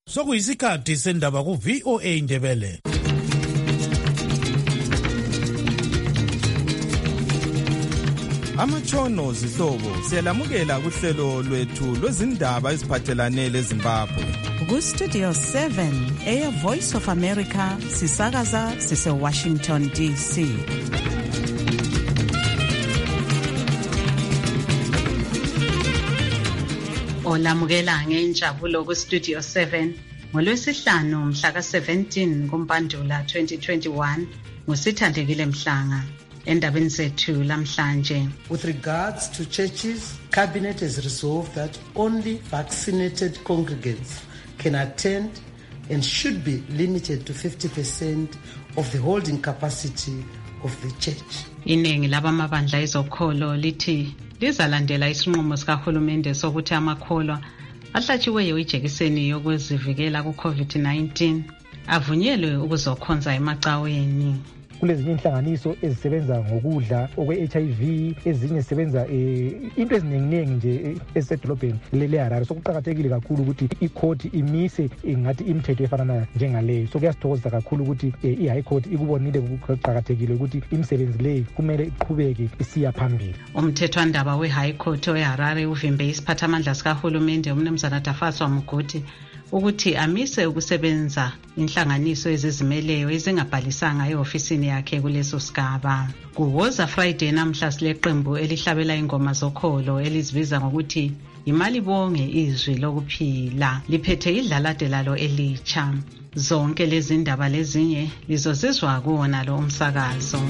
Sokuyisikhathi sendaba ku VOA Indebele. Amatshono zihlobo siyalamukela kuhlelo lwethu lwezindaba eziphathelane leZimbabwe. Ku Studio 7 Air Voice of America sisakaza sise Washington DC. Olamukela ngenjabulo ku Studio 7 ngolwesihlanu mhla ka-17 kuMpandula 2021 ngusithandekile Mhlanga. Endabeni zethu lamhlanje. With regards to churches, Cabinet has resolved that only vaccinated congregants can attend and should be limited to 50% of the holding capacity of the church. Iningi labamabandla ezokholo lithi lizalandela isinqumo sikahulumende sokuthi amakholwa ahlatshiweyo ijekiseni yokuzivikela ku-COVID-19 avunyelwe ukuzokhonza emacaweni. Kulezinye inhlanganiso ezisebenza ngokudla okwe-HIV, ezinye zisebenza into eziningi nje esedolobheni le-Harare. Sokuqakathekile kakhulu ukuthi ikhoti imise ngathi imithetho efana njengaleyo. So kuyasithokozisa kakhulu ukuthi i-High Court ikubonile kuqakathekile ukuthi imisebenzi leyo kumele iqhubeke isiya phambili. Umthethwandaba we-High Court we-Harare uvimbe isiphathamandla sikahulumende uMnumzana Tafaswa Mugodi ukuthi amise ukusebenza inhlanganiso ezizimeleyo ezingabhalisanga e-ofisini yakhe kuleso sigaba. Kuwoza Friday namhla sileqembu elihlabela ingoma zokholo elizibiza ngokuthi imali bonge izwi lokuphila liphethe idlalade lalo elitsha. Zonke lezi ndaba lezinye lizozizwa kuwona lo umsakazo.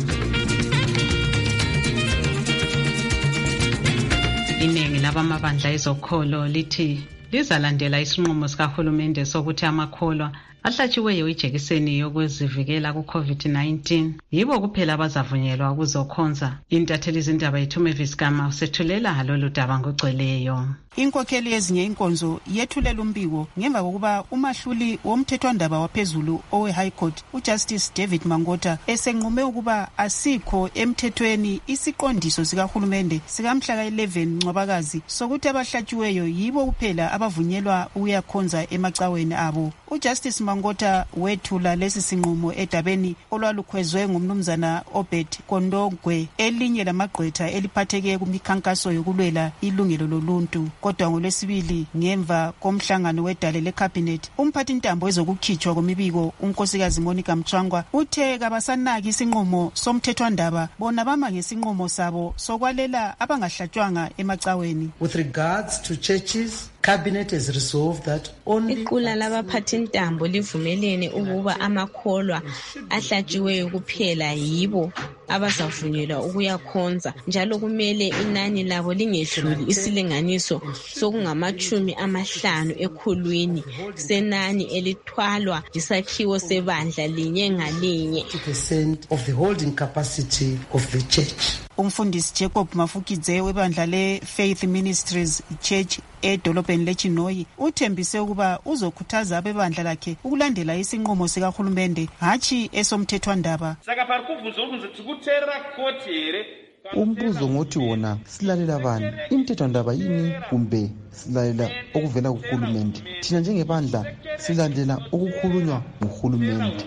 Iningi labamabandla ezokholo lithi lizalandela isinqumo sikahulumende sokuthi amakholwa ahlatshiweyo ijekiseni yokuzivikela ku-COVID-19 yibo kuphela abazavunyelwa ukuzokhonza. Intatheli zindaba yethu Mavis Gama usethulela lolu daba ngogcweleyo. Inkokheli yezinye inkonzo yethulela umbiko ngemva kokuba umahluli womthethwandaba waphezulu owe-High Court uJustice David Mangota esenqume ukuba asikho emthethweni isiqondiso sikahulumende sikamhla ka-11 Ncwabakazi sokuthi abahlatshiweyo yibo kuphela abavunyelwa ukuyakhonza emacaweni abo. uJustice Mangota wethula lesi sinqumo edabeni olwalukhwezwe ngumnumzana Obed Kondogwe, elinye lamagqwetha eliphatheke kumikhankaso yokulwela ilungelo loluntu. Kodwa ngolwesibili ngemva komhlangano wedale leCabinet, umphathintambo wezokukhitshwa kwemibiko unkosikazi Monica Mchangwa uthe kabasanaki isinqumo somthethwandaba, bona bama ngesinqumo sabo sokwalela abangahlatshwanga emacaweni. With regards to churches, Cabinet has resolved that only iqula labaphathintambo livumelene ukuba amakholwa ahlatshiweyo kuphela yibo abazavunyelwa ukuyakhonza, njalo kumele inani labo lingedluli isilinganiso sokungama-50 ekhulwini senani elithwalwa yisakhiwo sebandla linye ngalinye. 50% of the holding capacity of the church. Umfundisi Jacob Mafukidze webandla le-Faith Ministries Church edolobheni leChinoyi uthembise ukuba uzokhuthaza abebandla lakhe ukulandela isinqumo sikahulumende, hatshi esomthethwandaba. Umbuzo ngothi wona silalela bani, imthethwandaba yini kumbe silalela okuvela kuhulumende? Thina njengebandla silandela okukhulunywa nguhulumende.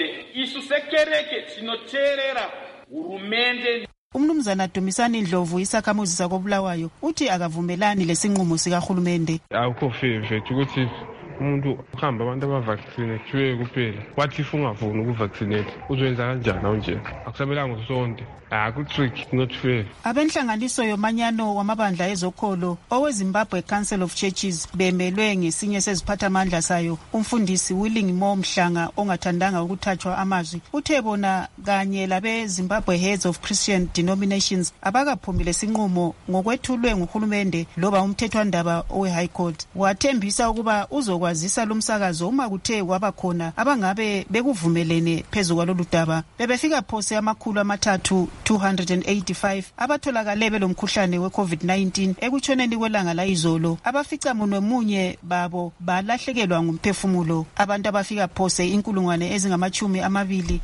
Umnumzana Dumisani Ndlovu isakhamuzi sakobulawayo uthi akavumelani lesinqumo sikahulumende. Akukho fair ukuthi umuntu uhamba abantu abavaccinate kuphela. Wathi ungavuni ukuvaccinate uzoyenza kanjani awunje? Akusabelanga usonke. Trick, not fair. Abenhlanganiso yomanyano wamabandla ezokholo oweZimbabwe Council of Churches bemelwe ngesinye seziphathamandla sayo umfundisi Willing Mhlanga ongathandanga ukuthathwa amazwi uthe bona kanye labe Zimbabwe Heads of Christian Denominations abakaphumile sinqumo ngokwethulwe nguhulumende loba umthethwandaba owe-High Court. Wathembisa ukuba uzokwazisa lumsakazo uma kuthe kwaba khona abangabe bekuvumelene phezu kwalolu daba. Bebefika phose amakhulu amathathu 285 abatholakale belomkhuhlane we-COVID-19 ekutshoneni kwelanga la izolo. Abafica munwe babo balahlekelwa ngumphefumulo. Abantu abafika phose inkulungwane ezingama-20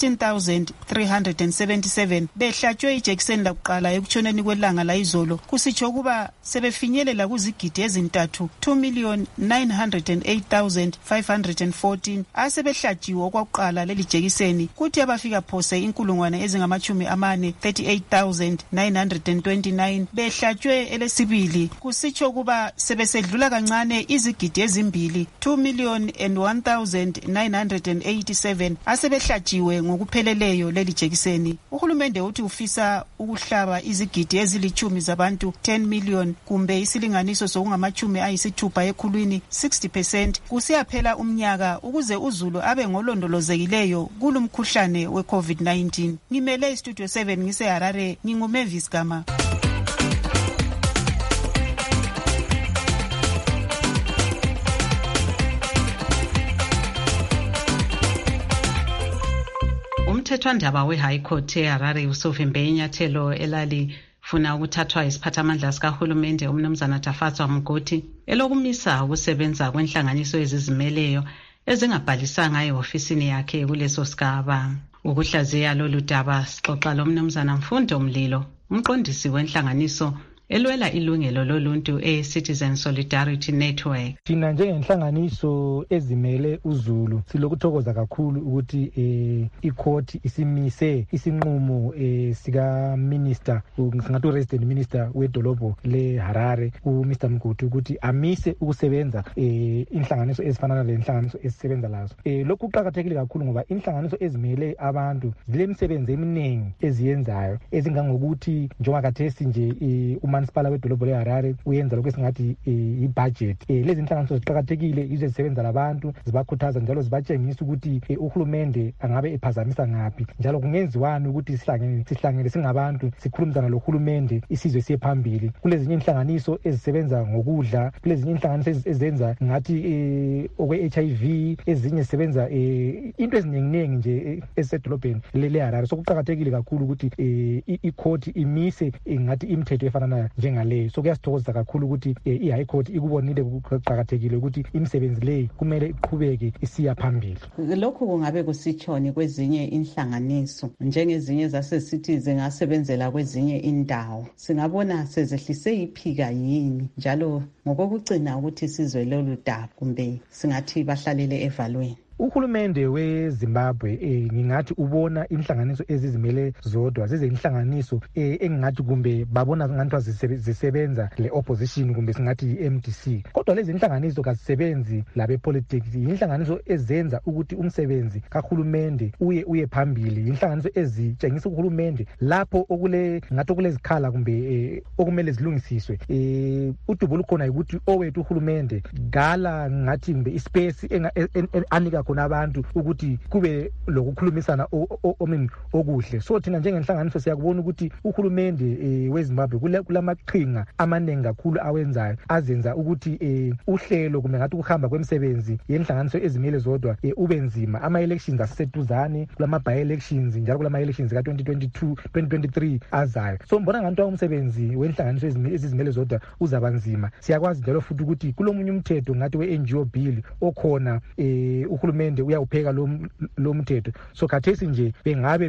16,377 behlatshwe ijekiseni lakuqala ekutshoneni kwelanga la izolo, kusitsho ukuba sebefinyelela kuzigidi ezintathu 2,900 108,514 asebehlatshiwe okwakuqala leli jekiseni, kuthi abafika phose 38,929 behlatshwe elesibili, kusitsho kuba sebesedlula kancane izigidi ezimbili 2,001,987 asebehlatshiwe ngokupheleleyo leli jekiseni. Uhulumende uthi ufisa ukuhlaba izigidi ezilithumi zabantu 10 million kumbe isilinganiso sokungamachumi ayisithupha ekhulwini 60% kusiyaphela umnyaka ukuze uzulu abe ngolondolozekileyo kulumkhuhlane we-COVID-19. Ngimele iStudio 7 ngiseHarare, nginguMavis Gama. Umthethwandaba we-High Court eHarare usuvimbe inyathelo elalifuna ukuthathwa isiphathamandla sikahulumende umnumzana Tafatswa Mngoti elokumisa ukusebenza kwenhlanganiso ezizimeleyo ezingabhalisanga ehofisini yakhe kuleso sigaba. Ukuhlaziya lolu daba sixoxa lomnumzana Mfundo Mlilo, umqondisi wenhlanganiso elwela ilungelo loluntu e-Citizen Solidarity Network. Thina njengenhlanganiso ezimele uzulu silokuthokoza kakhulu ukuthi icourt isimise isinqumo sika minister, singathi resident minister wedolobho leHarare uMr Mngoti ukuthi amise ukusebenza inhlanganiso ezifana lenhlanganiso esisebenza lazo. Lokhu kuqhakathekile kakhulu ngoba inhlanganiso ezimele abantu zilemisebenzi eminingi eziyenzayo ezingangokuthi njengakathesi nje umasipala wedolobho leHarare uyenza lokho esingathi i-budget. Lezi inhlanganiso ziqhakathekile ize zisebenza labantu, zibakhuthaza njalo zibatshengisa ukuthi uhulumende angabe ephazamisa ngaphi njalo kungenziwani ukuthi sihlangene singabantu sikhulumizana lohulumende isizwe siye phambili. Kulezinye inhlanganiso ezisebenza ngokudla, kulezinye inhlanganiso ezenza ngathi okwe-HIV, ezinye zisebenza into eziningi nje esedolobheni leHarare. So kuqhakathekile kakhulu ukuthi i-court imise ngathi imithetho efana njengaleyo. So kuyasithokoza kakhulu ukuthi i-High Court ikubonile kuqhakathekile ukuthi imisebenzi leyi kumele iqhubeke isiya phambili. Lokhu kungabe kusitshoni kwezinye inhlanganiso njengezinye zasesithi zingasebenzela kwezinye indawo, singabona sezehlise iphika yini njalo ngokokucina ukuthi sizwe lolu daba kumbe singathi bahlalele evalweni? Uhulumende weZimbabwe ngingathi ubona inhlanganiso ezizimele zodwa zizenhlanganiso engingathi kumbe babona ngathi zisebenza le-opposition kumbe singathi i-MDC. Kodwa lezi inhlanganiso kazisebenzi labe-politics, inhlanganiso ezenza ukuthi umsebenzi kahulumende uye phambili, inhlanganiso ezitshengisa uhulumende lapho ngathi okulezikhala kumbe okumele zilungisiswe. Udubo lukhona ukuthi owethu uhulumende gala ngathi kumbe ispace anika khona abantu ukuthi kube lokukhulumisana okuhle. So thina njengenhlanganiso siyakubona ukuthi uhulumende weZimbabwe kulamaqhinga amaningi kakhulu awenzayo azenza ukuthi uhlelo kumbe ngathi ukuhamba kwemisebenzi yenhlanganiso ezimele zodwa ube nzima. Ama-elections aseduzane, kulama-by-elections njalo kulama-elections ka-2022 2023 azayo. So mbona ngathi umsebenzi wenhlanganiso ezizimele zodwa uzaba nzima. Siyakwazi njalo futhi ukuthi kulomunye umthetho ngathi we-NGO bill okhona uhulumende uyawupheka lo mthetho. So khathesi nje bengabe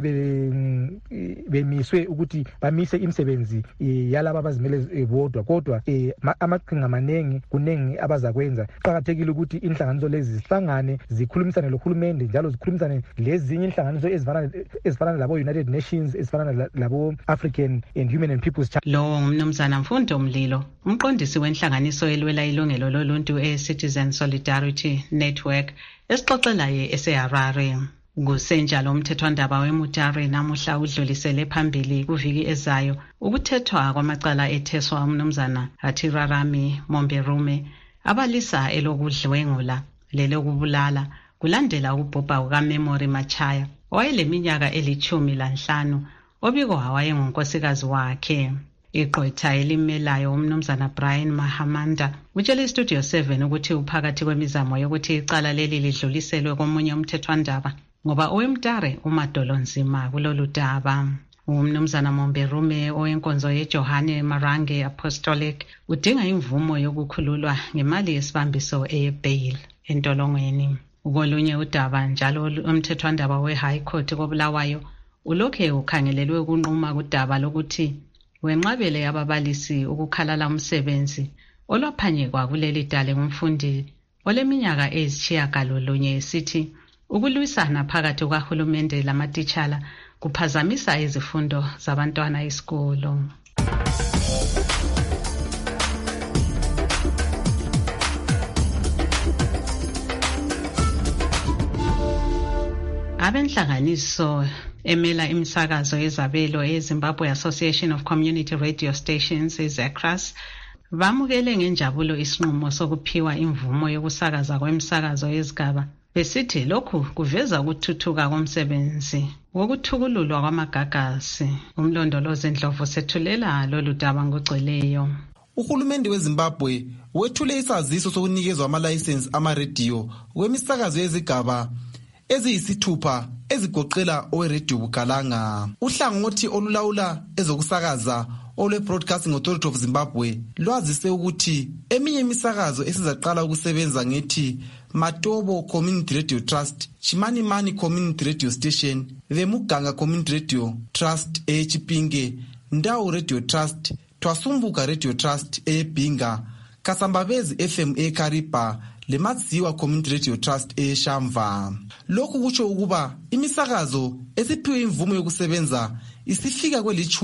bemiswe ukuthi bamise imisebenzi yalabo abazimele bodwa, kodwa amaqhinga amaningi kunengi abazakwenza. Kuqhakathekile ukuthi inhlanganiso lezi zihlangane zikhulumisane lohulumende njalo zikhulumisane lezinye inhlanganiso ezifana labo United Nations, ezifana labo African and Human and People's Charter. Lo umnumzana Mfundo Mlilo, umqondisi wenhlanganiso elwela ilungelo loluntu e-Citizen Solidarity Network esixoxelaye eseHarare. Kusenjalo umthethwandaba weMutare namuhla udlulisele phambili kuviki ezayo ukuthethwa kwamacala etheswa umnumzana Hatirarami Momberume abalisa elokudlwengula lelokubulala kulandela ukubhubha kukaMemory Machaya owayeleminyaka 15 obikwa wayengunkosikazi wakhe. Iqotha elimelayo umnumzana Brian Mahamanda utshele iStudio 7 ukuthi uphakathi kwemizamo yokuthi icala leli lidluliselwe komunye umthethwandaba ngoba oweMutare umadolo nzima kulolu daba. Umnumzana Momberume owenkonzo yeJohane Marange Apostolic udinga imvumo yokukhululwa ngemali yesibambiso eyebail entolongweni. Kolunye udaba njalo umthethwandaba we-High Court koBulawayo ulokhe ukhangelelwe ukunquma kudaba lokuthi wenqabele yababalisi ukukhalala umsebenzi olwaphanyekwa kuleli dale ngumfundi oleminyaka ezishiyagalolunye esithi ukulwisana phakathi kukahulumende lamatitshala kuphazamisa izifundo zabantwana esikolo. Abenhlanganiso emela imisakazo yezabelo eZimbabwe Association of Community Radio Stations eZACRAS bamukele ngenjabulo isinqumo sokuphiwa imvumo yokusakaza kwemsakazo yezigaba, besithi lokhu kuveza ukuthuthuka komsebenzi wokuthukululwa kwamagagasi. Umlondolozi Ndlovu sethulela lolu daba ngogcweleyo. Uhulumende weZimbabwe wethule isaziso sokunikezwa amalayisensi amarediyo kwemisakazo yezigaba eziyisithupha ezigoqela oweRadio Bukalanga. Uhlangothi olulawula ezokusakaza olwe-Broadcasting Authority of Zimbabwe lwazise ukuthi eminye imisakazo esizaqala ukusebenza ngethi Matobo Community Radio Trust, Chimanimani Community Radio Station, The Muganga Community Radio Trust eChipinge, Ndau Radio Trust, Twasumbuka Radio Trust eBinga, Kasambabezi FM eKariba, leMadziwa Community Radio Trust eShamva. Lokhu kutsho ukuba imisakazo esiphiwe imvumo yokusebenza isifika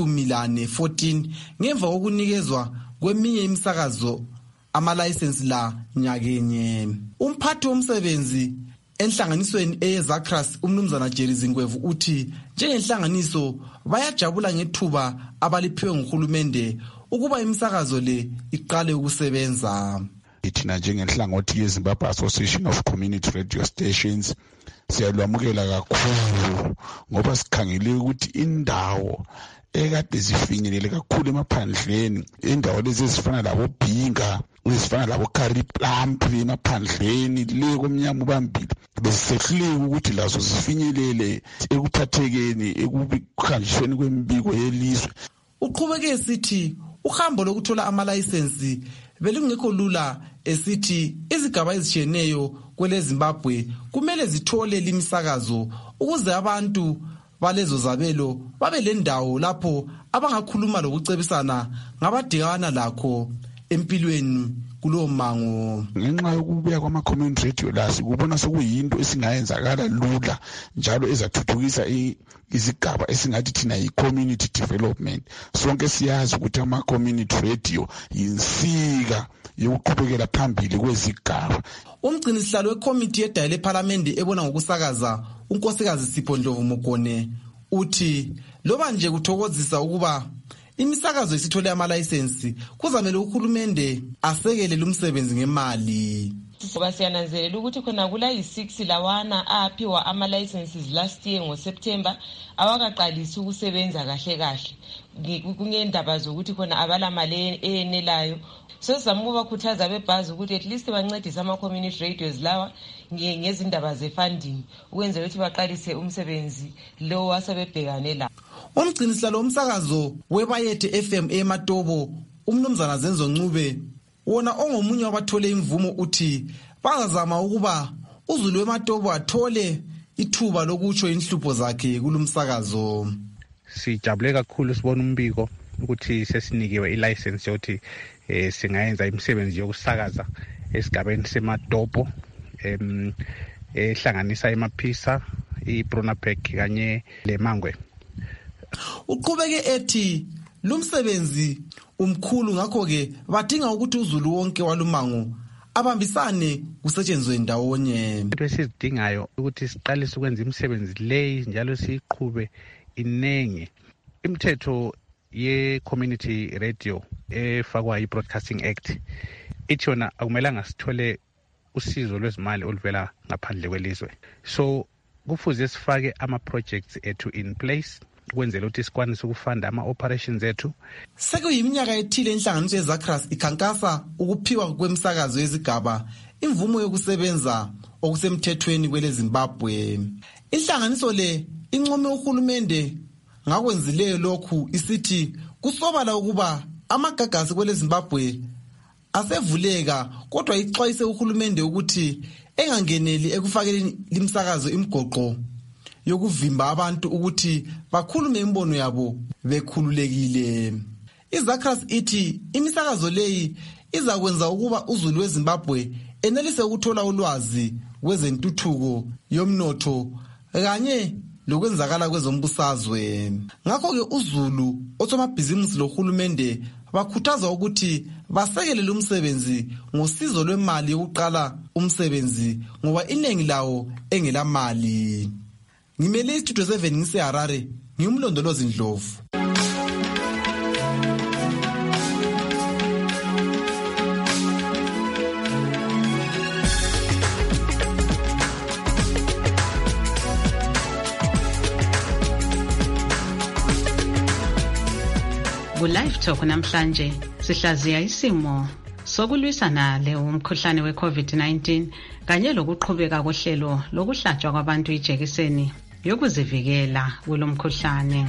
kweli-14 ngemva kokunikezwa kweminye imisakazo amalayisensi la nyakenye. Umphathi womsebenzi enhlanganisweni eyeZACRAS umnumzana Jerry Zingwevu uthi njengenhlanganiso bayajabula ngethuba abaliphiwe nguhulumende ukuba imisakazo le iqale ukusebenza. Thina njengenhlangothi yeZimbabwe Association of Community Radio Stations siyalwamukela kakhulu ngoba sikhangele ukuthi indawo ekade zifinyelele kakhulu emaphandleni, indawo lezi ezifana labo Binga, ezifana labo Kariplampi emaphandleni le komnyama ubambili, besisehluleka ukuthi lazo zifinyelele ekuthathekeni ekukhanjisweni kwembiko yelizwe. Uqhubeke sithi uhambo lokuthola amalayisensi belungekho lula, esithi izigaba ezishiyeneyo kwele Zimbabwe kumele zithole limisakazo ukuze abantu balezo zabelo babe lendawo lapho abangakhuluma lokucebisana ngabadikana lakho empilweni kulowo mango. Ngenxa yokubuya kwama-community radio lasi kubona sekuyinto esingayenzakala lula njalo ezathuthukisa izigaba esingathi thina yi-community development. Sonke siyazi ukuthi ama-community radio yinsika yokuqhubekela phambili kwezigaba. Umgcinisihlalo wekomiti yedayile ephalamende ebona ngokusakaza unkosikazi Sipho Ndlovu Mugone uthi loba nje kuthokozisa ukuba imisakazo isithole amalayisensi kuzamele uhulumende asekele lumsebenzi ngemali. Ngoba siyananzelela ukuthi khona kula yi6 lawana aphiwa ama-licenses last year ngoSeptember awakaqalisi ukusebenza kahle kungendaba zokuthi khona abala mali enelayo. So sizama ukubakhuthaza bebhazi ukuthi at least bancedise ama-community radios lawa ngezindaba ze-funding ukwenzela ukuthi baqalise umsebenzi lo asebebhekane la. Umgcinisihlalo womsakazo weBayethe FM eMatobo umnumzana Zenzo Ncube wona ongomunye wabathole imvumo uthi bazazama ukuba uZulu weMatobo athole ithuba lokutsho inhlupho zakhe kulumsakazo. Sijabule kakhulu sibona umbiko ukuthi sesinikiwe ilicense yokuthi singayenza imisebenzi yokusakaza esigabeni seMatobo ehlanganisa eMaphisa, iBronapek kanye leMangwe. Uqhubeke ethi lumsebenzi umkhulu ngakho ke badinga ukuthi uZulu wonke walumango abambisane kusetshenzwe ndawonye. Into esizidingayo ukuthi siqalise ukwenza imisebenzi leyi njalo siyiqhube inenge. Imithetho ye-community radio efakwa yi-Broadcasting Act ithi yona akumelanga sithole usizo lwezimali oluvela ngaphandle kwelizwe. So kufuze sifake ama-projects ethu in place ukwenzela ukuthi sikwanise ukufunda ama-operations ethu. Sekuyiminyaka ethile inhlanganiso yeZACRAS ikhankasa ukuphiwa kwemsakazo yezigaba imvumo yokusebenza okusemthethweni kwele Zimbabwe. Inhlanganiso le income uhulumende ngakwenzileyo lokhu isithi kusobala ukuba amagagasi kwele Zimbabwe asevuleka, kodwa ixwayise uhulumende ukuthi engangeneli ekufakeleni limsakazo imgoqo yokuvimba abantu ukuthi bakhulume imbono yabo bekhululekile. iZACRAS ithi imisakazo leyi izakwenza ukuba uZulu weZimbabwe enelise ukuthola ulwazi kwezentuthuko yomnotho kanye lokwenzakala kwezombusazwe. Ngakho-ke uZulu, osomabhizinisi lohulumende bakhuthaza ukuthi basekelele umsebenzi ngosizo lwemali yokuqala umsebenzi ngoba iningi lawo engelamali. Ngimele iStudio 7 ngiseHarare, ngimlondolozi Ndlovu. Ku-Live Talk namhlanje sihlaziya isimo sokulwisana umkhuhlane we-COVID-19 kanye lokuqhubeka kohlelo lokuhlatshwa kwabantu ijekiseni yokuzivikela kulo mkhuhlane.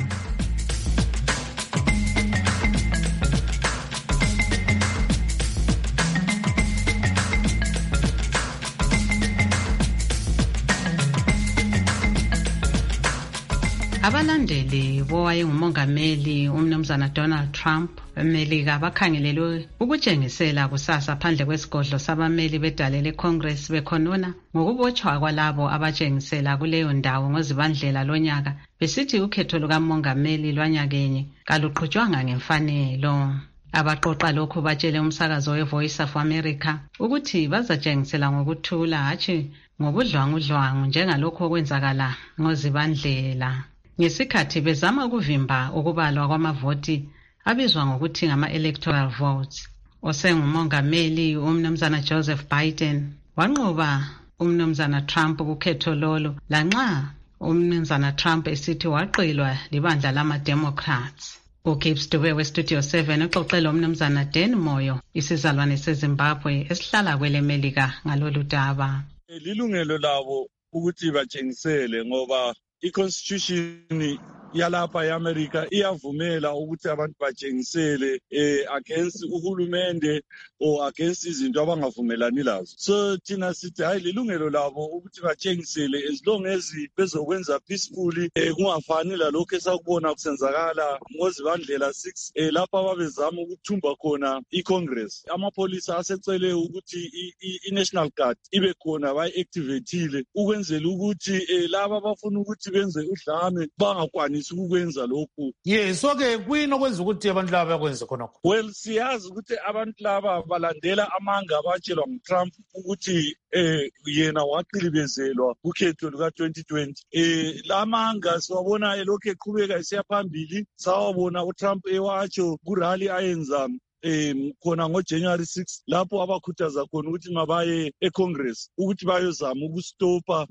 Abalandeli bowayengumongameli umnumzana Donald Trump eMelika bakhangelelwe ukutshengisela kusasa phandle kwesigodlo sabameli bedale leCongress bekhonona ngokubotshwa kwalabo abatshengisela kuleyo ndawo ngozibandlela lonyaka besithi ukhetho lukamongameli lwanyakenye kaluqhutshwanga ngemfanelo. Abaqoqa lokhu batshele umsakazo weVoice of America ukuthi bazatshengisela ngokuthula hatshi ngobudlwangudlwangu njengalokho okwenzakala ngozibandlela. Ngesikhathi bezama ukuvimba ukubalwa kwamavoti abizwa ngokuthi ngama-electoral votes. Osengumongameli umnumzana Joseph Biden wanqoba umnumzana Trump kukhetho lolo lanxa umnumzana Trump esithi waqilwa libandla lama-Democrats. uGibbs Dube weStudio 7 uxoxela umnumzana Dan Moyo isizalwane seZimbabwe esihlala kweleMelika ngalolu daba. Lilungelo labo ukuthi batshengisele ngoba i-Constitution yalapha eAmerica iyavumela ukuthi abantu batshengisele against uhulumende or against izinto abangavumelani lazo. So thina sithi hayi lilungelo labo ukuthi batshengisele as long as bezokwenza peacefully kungafani lalokho esakubona kusenzakala ngozibandlela 6 lapha ababezama ukuthumba khona iCongress. Amapolisa asecele ukuthi iNational Guard ibe khona bayi-activateile ukwenzela ukuthi laba abafuna ukuthi benze udlame bangakwanisi ukwenza lokhu. Yes, okay, kuyini okwenza ukuthi abantu laba bakwenze khonokho? Well, siyazi ukuthi abantu laba balandela amanga abatshelwa nguTrump ukuthi yena waqilibezelwa kukhetho luka-2020. Lamanga siwabona elokhu eqhubeka esiya phambili, sawabona uTrump ewatsho kurally ayenza khona ngoJanuary 6 lapho abakhuthaza khona ukuthi mabaye eCongress ukuthi bayozama ukustopa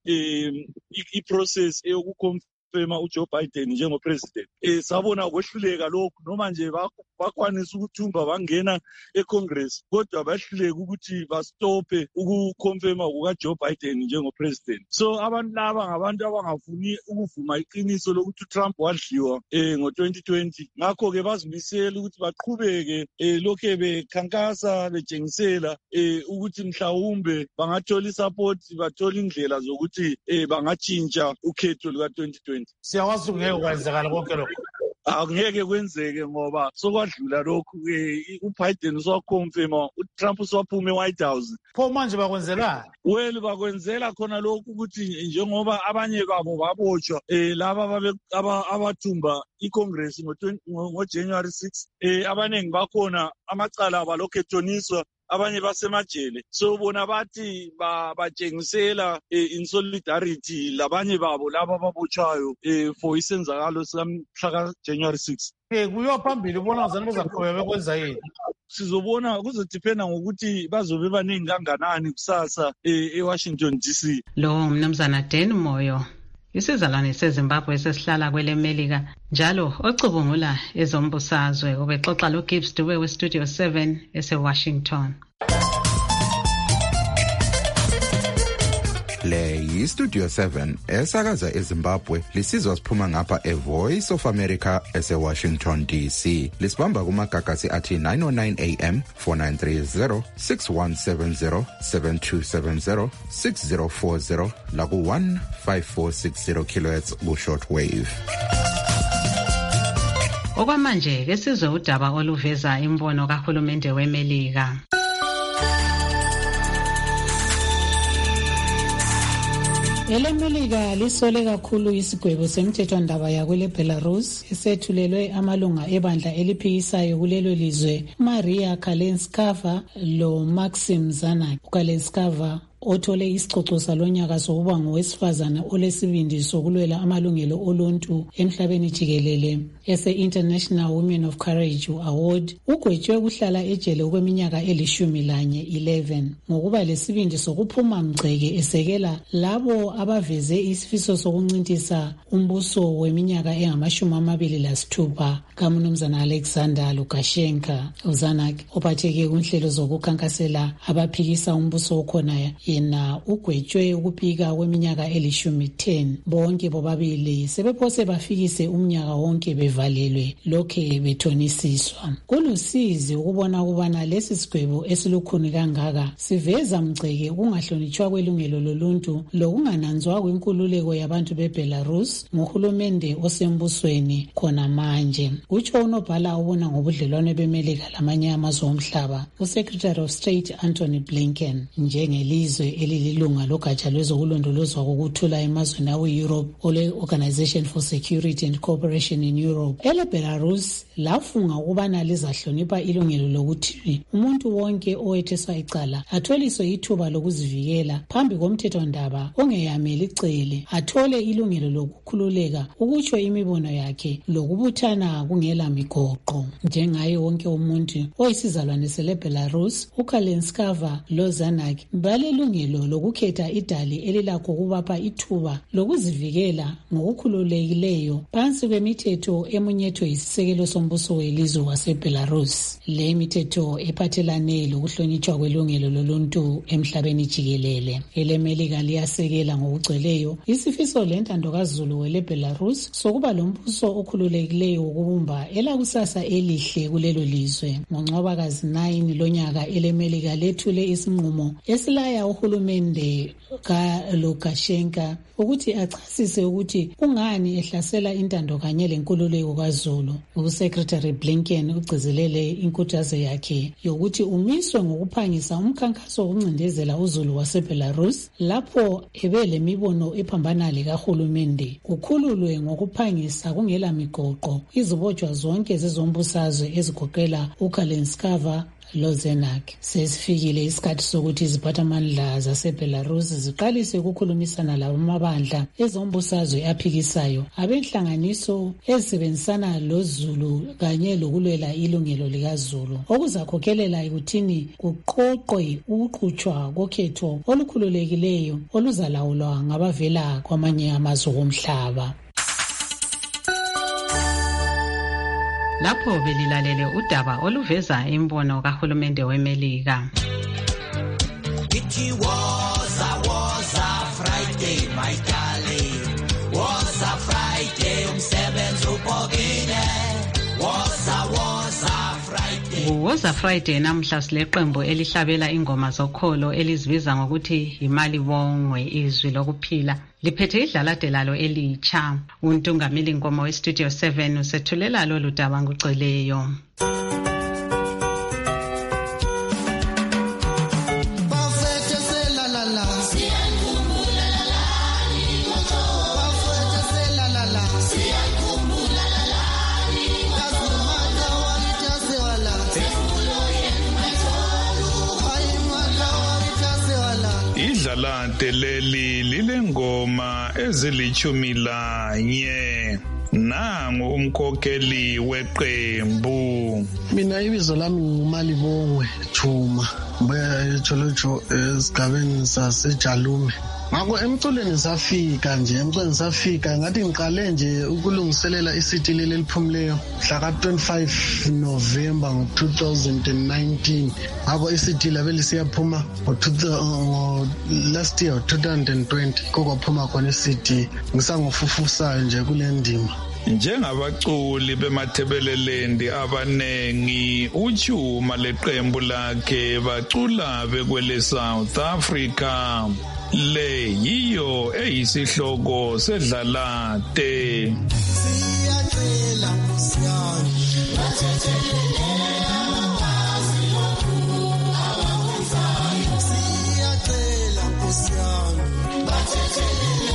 iprocess eyokukonfirma uJoe Biden njengopresident. Sabona kwehluleka lokhu noma nje bakwanisa ukuthumba bangena eCongress kodwa bahluleka ukuthi bastope ukukonfirma kukaJoe Biden njengopresident. So abantu laba ngabantu abangafuni ukuvuma iqiniso lokuthi uTrump wadliwa ngo-2020. Ngakho-ke bazimisela ukuthi baqhubeke lokhu bekhankasa betshengisela ukuthi mhlawumbe bangathola isupport, bathola indlela zokuthi bangatshintsha ukhetho luka-2020. Siyakwazi ukuthi ngeke kwenzakala konke lokho. Angeke kwenzeke ngoba sokwadlula lokhu uBiden usakonfirma uTrump usaphuma eWhite House. Pho manje bakwenzelani? Well, bakwenzela khona lokhu ukuthi njengoba abanye babo babotshwa laba abathumba iCongress ngoJanuary 6 abanengi bakhona amacala abalokhu ethoniswa abanye basemajele. So bona bathi batshengisela in solidarity labanye babo laba ababotshwayo for isenzakalo sikamhla January 6. Kuyophambili ubona ngazani bezaqhubeka bekwenza yini? Sizobona kuzodependa ngokuthi bazobe baningi kanganani kusasa eWashington DC. Lo mnumzana Dan Moyo isizalwane seZimbabwe esesihlala kweleMelika njalo ocubungula ezombusazwe ubexoxa loGibbs Dube weStudio 7 eseWashington. Le yiStudio 7 esakaza eZimbabwe lisizwa siphuma ngapha eVoice of America eseWashington DC. Lisibamba kumagagasi athi 909 AM 4930 6170 7270 6040 laku 15460 kHz ku shortwave. Okwamanje ke sizwe udaba oluveza imbono kahulumende weMelika. EleMelika lisole kakhulu isigwebo semthethwandaba yakwele Belarus esethulelwe amalunga ebandla eliphikisayo kulelo lizwe Maria Kalinskava lo Maxim Zanak. Kalinskava othole isicoco salonyaka sokuba ngowesifazana olesibindi sokulwela amalungelo oluntu emhlabeni jikelele ese-International Women of Courage Award, ugwetshwe ukuhlala ejele okweminyaka eli-11 ngokuba lesibindi sokuphuma mgceke esekela labo abaveze isifiso sokuncintisa umbuso weminyaka engama-26 kaMnumzana Alexander Lukashenko. uZanak ophatheke kunhlelo zokukhankasela abaphikisa umbuso okhona yena ugwetshwe ukupika kweminyaka eli-10. Bonke bobabili sebephose bafikise umnyaka wonke bevalelwe lokhe bethonisiswa. Kulusizi ukubona ukubana lesi sigwebo esilukhuni kangaka siveza mgceke ukungahlonitshwa kwelungelo loluntu lokungananzwa kwenkululeko yabantu beBelarus nguhulumende osembusweni khona manje. Utsho unobhala obona ngobudlelwane beMelika lamanye amazwe omhlaba uSecretary of State Antony Blinken njengelizwe elililunga logatsha lwezokulondolozwa kokuthula emazweni awe-Europe ole-Organization for Security and Cooperation in Europe. EleBelarus lafunga ukubana lizahlonipha ilungelo lokuthi umuntu wonke owetheswa icala atholiswe ithuba lokuzivikela phambi komthethwandaba ongeyameli icele, athole ilungelo lokukhululeka ukutsho imibono yakhe lokubuthana kungela migoqo. Njengaye wonke umuntu oyisizalwane seleBelarus, uKalinskava loZanak balelungelo lokukhetha idali elilakho ukubapha ithuba lokuzivikela ngokukhululekileyo phansi kwemithetho emunyethwe yisisekelo sombuso welizwe waseBelarus. Le mithetho ephathelane lokuhlonitshwa kwelungelo loluntu emhlabeni jikelele. EleMelika liyasekela ngokugcweleyo isifiso lentando kaZulu weleBelarus sokuba lombuso okhululekileyo wokubumba elakusasa elihle kulelo lizwe. NgoNcwabakazi 9 lonyaka EleMelika lethule isinqumo esilaya uhulumende kaLukashenko ukuthi achasise ukuthi kungani ehlasela intando kanye lenkululeko kaZulu. uSecretary Blinken ugcizelele inkuthazo yakhe yokuthi umiswe ngokuphangisa umkhankaso wokuncindezela uZulu waseBelarus lapho ebelemibono ephambana lekahulumende, kukhululwe ngokuphangisa kungela migoqo izibotshwa zonke zezombusazwe ezigoqela uKalinskava loZanak. Sesifikile isikhathi sokuthi iziphathamandla zaseBelarus ziqalise ukukhulumisana labamabandla ezombusazwe aphikisayo abenhlanganiso ezisebenzisana loZulu kanye lokulwela ilungelo likaZulu, okuzakhokhelela ekuthini kuqoqwe ukuqhutshwa kokhetho olukhululekileyo oluzalawulwa ngabavela kwamanye amazwe omhlaba. Lapho belilalele udaba oluveza imbono kahulumende weMelika. It was a Friday, my darling. Was a Friday, umsebenzi ubhokile. Was a Friday. Woza Friday namhla sileqembu elihlabela ingoma zokholo elizibiza ngokuthi imali bongwe izwi lokuphila. Liphethe idlalade lalo elitsha. Untungameli inkomo weStudio 7 usethulela lolu daba ngugcweleyo. Idlalade leli lilengoma ezili-11. Nangu umkhokheli weqembu. Mina ibizo lami nguMalibongwe Juma, ngibuya eJolojo esigabeni saseJalume. Ngakho emculweni safika ngathi ngiqale nje ukulungiselela isiti leli eliphumileyo mhla ka-25 November ngo-2019. Ngakho isiti labe lisiyaphuma last year 2020 kokwaphuma khona isiti ngisangofufusayo nje kule ndima. Njengabaculi bemathebelelendi abanengi, uJuma leqembu lakhe bacula bekwele South Africa. Le yiyo eyisihloko sedlalade. Siyacela kusiyani bathethelele abawazi lokhu abakwenzayo. Siyacela kusiyani bathethelele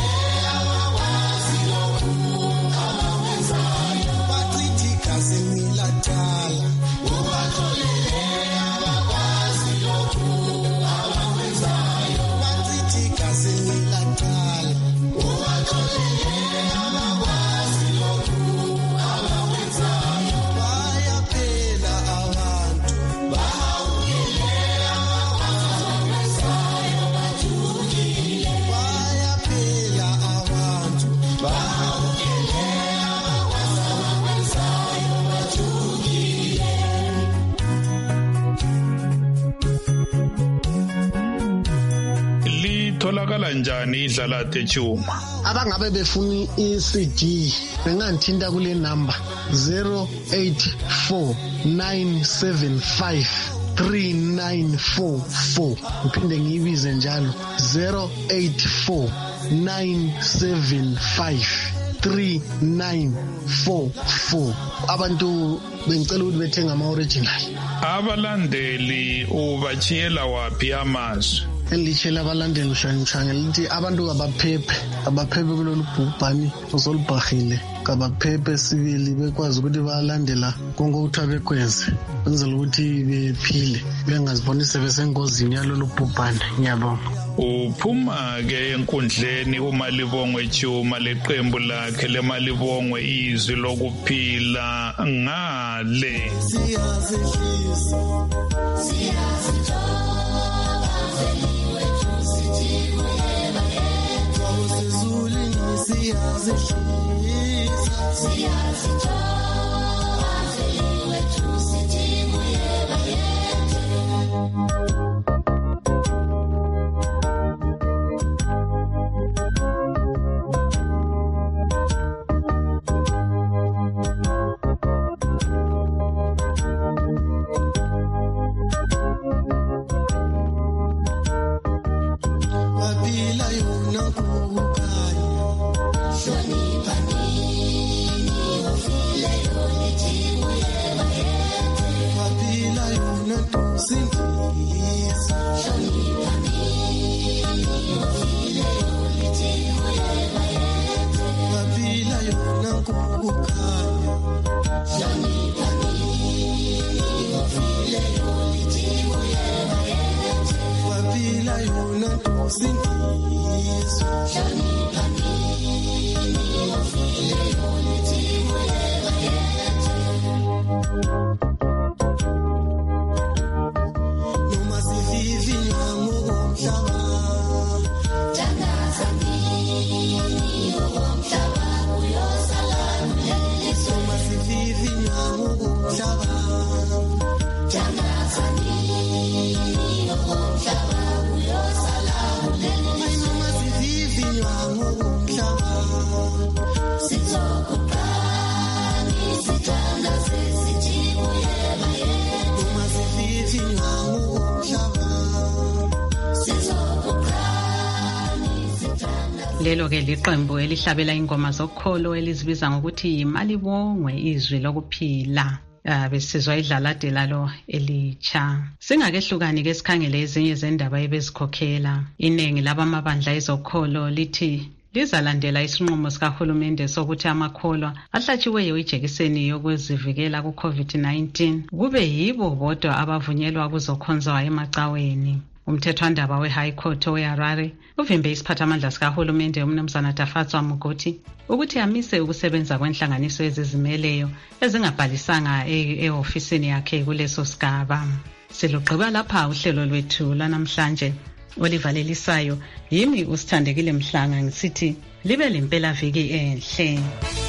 itholakala njani idlalade Chuma? Abangabe befuna i-CD benganthinta kule number 0849753944. Ngiphinde ngiyibize njalo 0849753944. Abantu bengicela ukuthi bethenga ama-original. Abalandeli ubachiyela waphi amazwi? Elitshela abalandeli mshwanishwane lithi abantu abaphephe kulolu bhubhane osolubhahile, abaphephe sibili bekwazi ukuthi balandela konke ukuthi bekwenze kwenzela ukuthi bephile bengaziboni sebesengozini yalolu bhubhane. Ngiyabonga. Uphuma-ke enkundleni uMalibongwe Chuma leqembu lakhe leMalibongwe izwi lokuphila ngale. Lelo ke liqembu elihlabela ingoma zokholo elizibiza ngokuthi Malibongwe izwi lokuphila. Besizwa idlalade lalo elitsha. Singakehlukani ke sikhangele ezinye zendaba ebezikhokhela. Inengi labamabandla ezokholo lithi lizalandela isinqumo sikahulumende sokuthi amakholwa ahlatshiweyo ijekiseni yokuzivikela ku-COVID-19 kube yibo bodwa abavunyelwa kuzokhonzwa emacaweni. Umthethwandaba we-High Court we-Harare uvimbe isiphathamandla sikahulumende umnumzana Dafatswa Mugoti ukuthi amise ukusebenza kwenhlanganiso ezizimeleyo ezingabhalisanga e-ofisini yakhe kuleso sigaba. Silugqiba lapha uhlelo lwethu lanamhlanje olivalelisayo. Yimi uSithandekile Mhlanga ngisithi libe lempela viki enhle.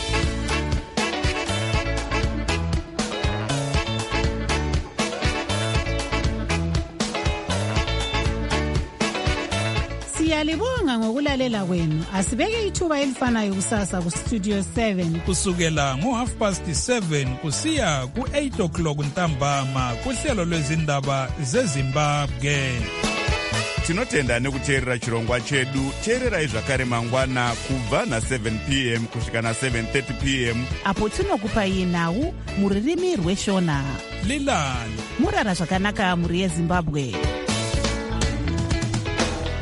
Siyalibonga ngokulalela kwenu. Asibeke ithuba elifanayo kusasa ku Studio 7 kusukela ngo7:30 kusiya ku8 o'clock ntambama kuhlelo lwezindaba zeZimbabwe. Tinotenda nekuteerera chirongwa chedu. Teererai zvakare mangwana kubva na7 p.m. kusvika na7:30 p.m. apo tinokupai nhau muririmi rweshona. Lilani murara zvakanaka muri yeZimbabwe.